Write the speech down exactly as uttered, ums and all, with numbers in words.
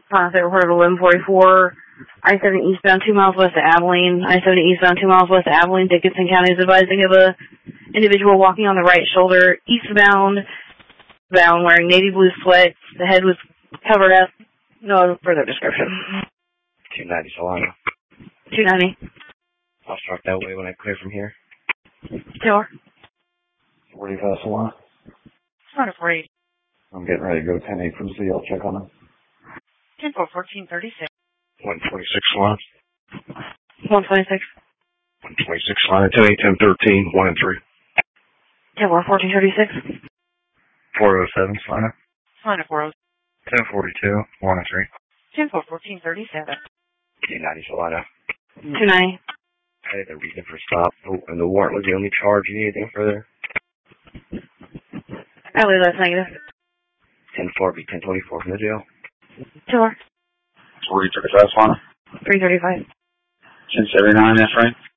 Uh, they reported eleven forty-four, I seventy eastbound, two miles west of Abilene. I seventy eastbound, two miles west of Abilene. Dickinson County is advising of a individual walking on the right shoulder, eastbound, bound, wearing navy blue sweats. The head was covered up. No further description. two ninety Solano. two ninety. I'll start that way when I clear from here. Sure. forty-five Solano. Not afraid. I'm getting ready to go ten eight from Z. I'll check on them. ten four, fourteen thirty-six. one twenty-six Solano. one twenty-six. one twenty-six Solano. ten eight, ten thirteen, one and three. ten four, fourteen thirty-six. four oh seven Solano. Solano four oh. ten forty-two, one and three. ten four, fourteen thirty-seven. two ninety Solano. two ninety. Hey, the reason for stop, and the warrant was the only charge. You need anything further? I believe that's negative. ten four, be ten twenty-four from the jail. Sure. three thirty-five Solano. three thirty-five. ten seventy-nine, that's right?